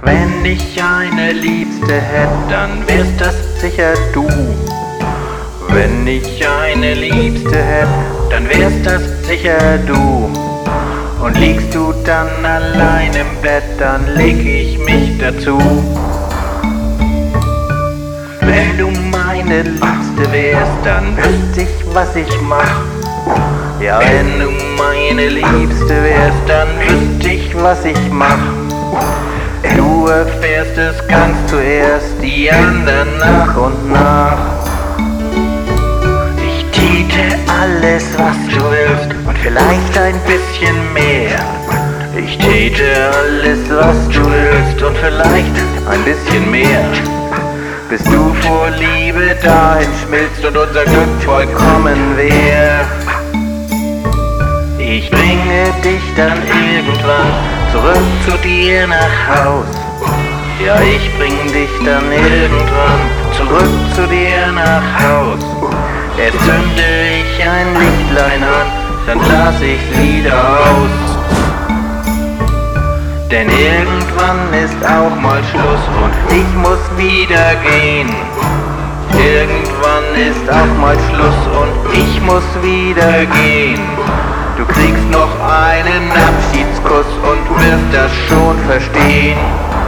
Wenn ich eine Liebste hätt, dann wärst das sicher du. Wenn ich eine Liebste hätt, dann wärst das sicher du. Und liegst du dann allein im Bett, dann leg ich mich dazu. Wenn du meine Liebste wärst, dann wüsst ich, was ich mach. Ja, wenn du meine Liebste wärst, dann wüsst ich, was ich mach. Du erfährst es ganz zuerst, die anderen nach und nach. Ich täte alles, was du willst und vielleicht ein bisschen mehr. Ich täte alles, was du willst und vielleicht ein bisschen mehr. Bis du vor Liebe dahin schmilzt und unser Glück vollkommen wär. Ich bringe dich dann irgendwann zurück zu dir nach Haus. Ja, ich bring dich dann irgendwann zurück zu dir nach Haus. Erst zünde ich ein Lichtlein an, dann lass ich's wieder aus. Denn irgendwann ist auch mal Schluss und ich muss wieder gehen. Irgendwann ist auch mal Schluss und ich muss wieder gehen. Du kriegst noch einen Abschiedskuss und wirst das schon verstehen.